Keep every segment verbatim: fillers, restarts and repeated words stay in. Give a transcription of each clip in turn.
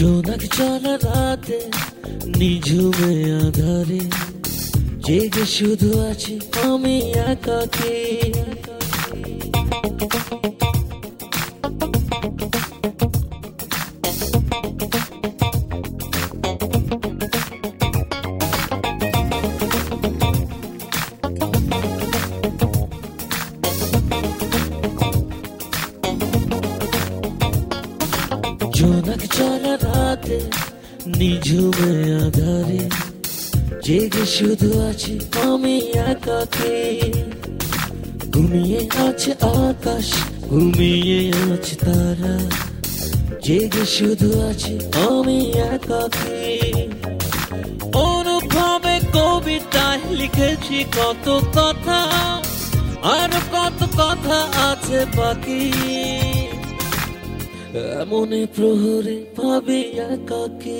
জোনাক চলা রাতে নিঝুমে আধারে জেগে শুধু আছি আমি একাকী। জোনাক চলা রাতে নিঝুমে আধারে জেগে শুধু আছি আমি একাকী। ঘুমিয়ে আছে আকাশ, ঘুমিয়ে আছে তারা, জেগে শুধু আছি আমি একাকী। অনুভবে কবিতায় লিখেছি কত কথা, আর কত কথা আছে বাকি। এমনে প্রহরে ভাবি একাকী।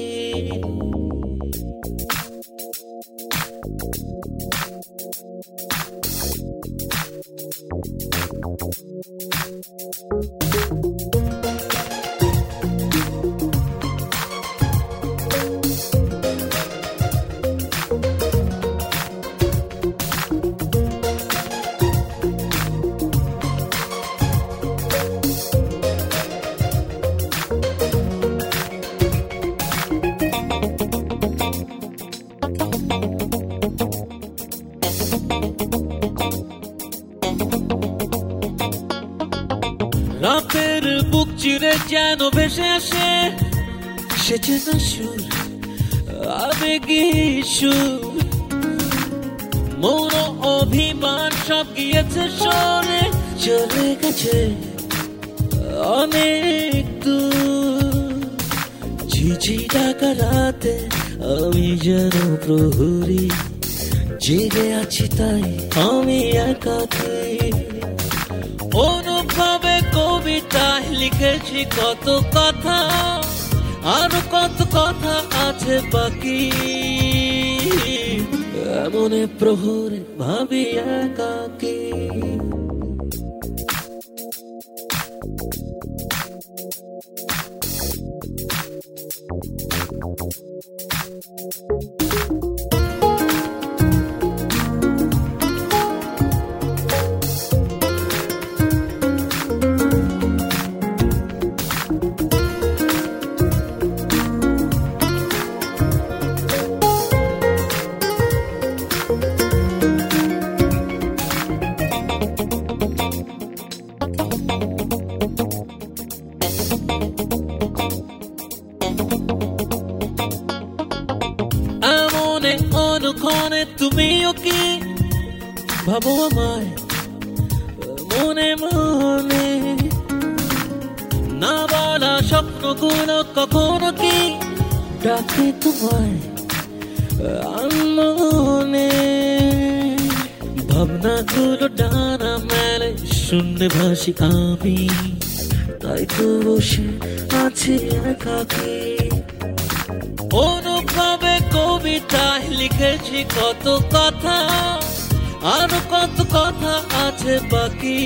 রাতের বুক চিরে যেন ভেসে আসে সে চেনা সুর, আবেগী সুর। মৌন অভিমান সব গিয়েছে সরে, চলে গেছে অনেক দূর। ঝিঝি ঢাকা রাতে আমি যেন প্রহরী, জেগে আছি তাই আমি একাকী। অনুভবে কবিতায় লিখেছি কত কথা, আর কত কথা আছে বাকি। এমনে প্রহরে ভাবি একাকী। অনুক্ষণে তুমিও কি ভাবো আমায় মনে মনে? না বলা স্বপ্নগুলো কখনো কি ডাকে তোমায় মনে? ভাবনাগুলো ডানা মেলে শূন্যে ভাসি আমি, তাই তো বসে আছি একাকী। অনুভবে কবিতায় লিখেছি কত কথা, আর কত কথা আছে বাকি।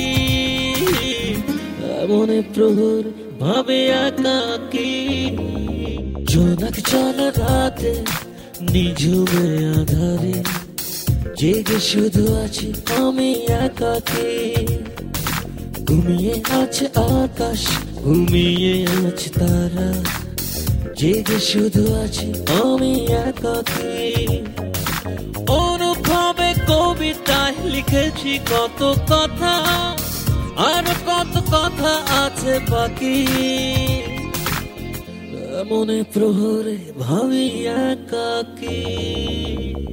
এমনে প্রহর ভাবে একাকী। জোনাক চলা রাতে নিঝুমে আধারে জেগে শুধু আছি আমি একাকী। ঘুমিয়ে আছে আকাশ, ঘুমিয়ে আছে তারা, জেগে শুধু আছি আমি একাকী। অনুভবে কবিতায় লিখেছি কত কথা, আর কত কথা আছে বাকি। এমনে প্রহরে ভাবি একাকী।